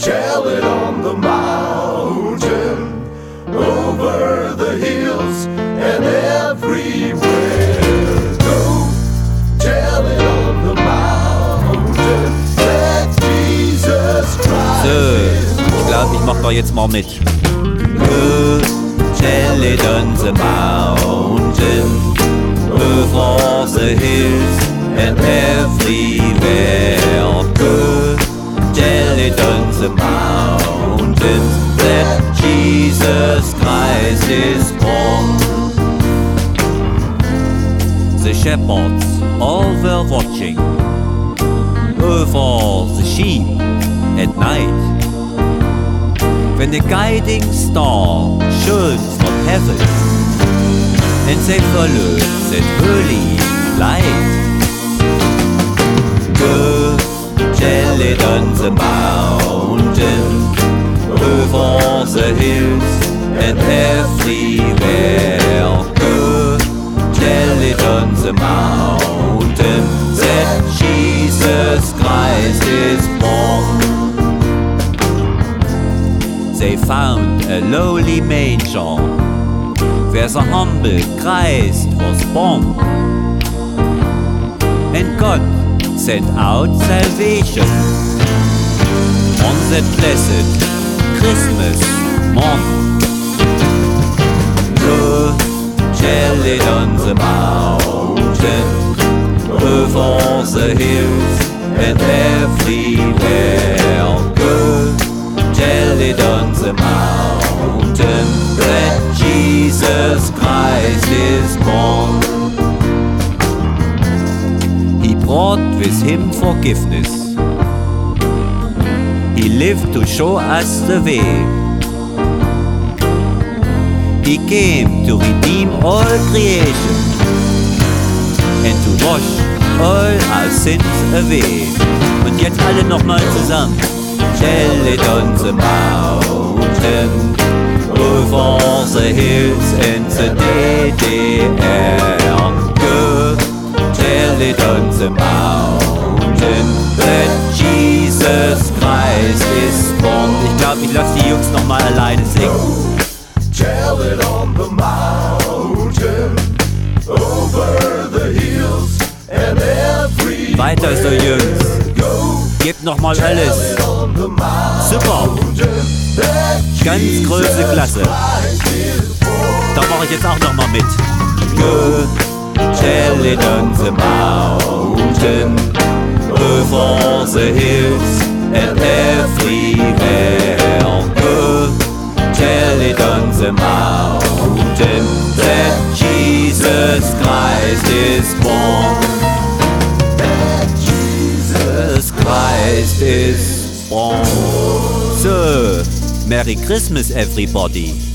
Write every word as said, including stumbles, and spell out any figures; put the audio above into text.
tell it on the mountain, over the hills and everywhere. Go, tell it on the mountain, that Jesus Christ is born. Ich glaube, ich mach doch jetzt mal mit. Go, tell it on the mountain, over the hills and everywhere. Go, tell it on the mountains that Jesus Christ is born. The shepherds all were watching over the sheep at night, when the guiding star shone from heaven, and they followed that holy light. Go, tell it on the mountain, over the hills and everywhere. Go, tell it on the mountain that Jesus Christ is born. They found a lowly manger where the humble Christ was born, and God sent out salvation on that blessed Christmas morn. Go, tell it on the mountain, over the hills and everywhere. Go, tell it on the mountain that Jesus Christ is born. He brought with him forgiveness. He lived to show us the way. He came to redeem all creation and to wash all our sins away. Und jetzt alle nochmal zusammen. Tell it on the mountain, over the hills and the dead air. Go, tell it on the mountain that Jesus Christ is born. Ich glaube, ich lasse die Jungs nochmal alleine singen. Tell it on the mountain, over the hills and everywhere. Weiter so, Jungs. Gebt nochmal alles. Super. Ganz große Klasse. Da mache ich jetzt auch nochmal mit. Go, tell it on the mountain, over the hills and everywhere. Go, tell it on the mountain that Jesus Christ is born. That Jesus Christ is born. So, Merry Christmas, everybody.